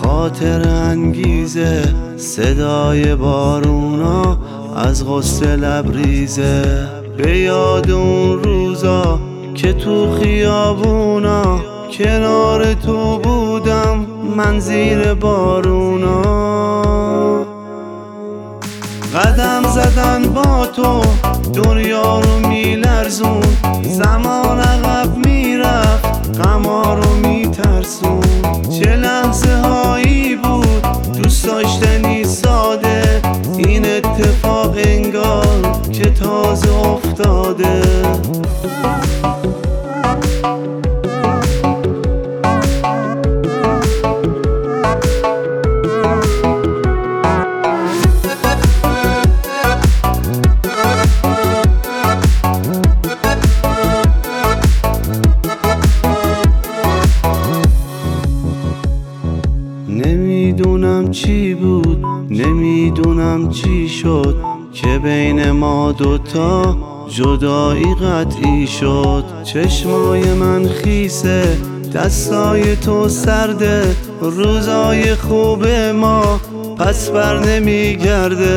خاطر انگیزه، صدای بارونا از غصه لبریزه. به یاد اون روزا که تو خیابونا کنار تو بودم من زیر بارونا. قدم زدن با تو دنیا رو میلرزون، زمان عقب میرفت غما رو میترسون. چه لحظه هایی بود دوست داشتنی ساده، این اتفاق انگار که تازه افتاده. نمیدونم چی بود، نمیدونم چی شد که بین ما دوتا جدایی قطعی شد. چشمای من خیسه، دستای تو سرده، روزای خوب ما پس بر نمیگرده.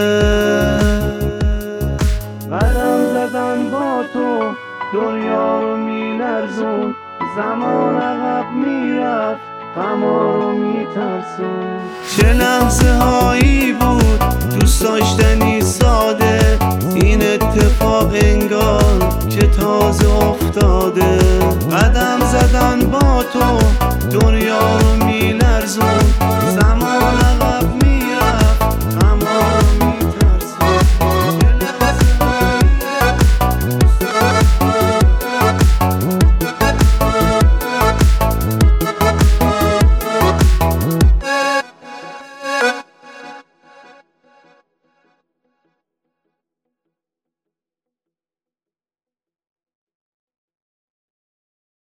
قدم زدن با تو دنیا رو میلرزون، زمان عقب میرفت غما رو میترسون. چه لحظه هایی بود دوست داشتنی ساده، این اتفاق انگار که تازه افتاده. قدم زدن با تو دنیا رو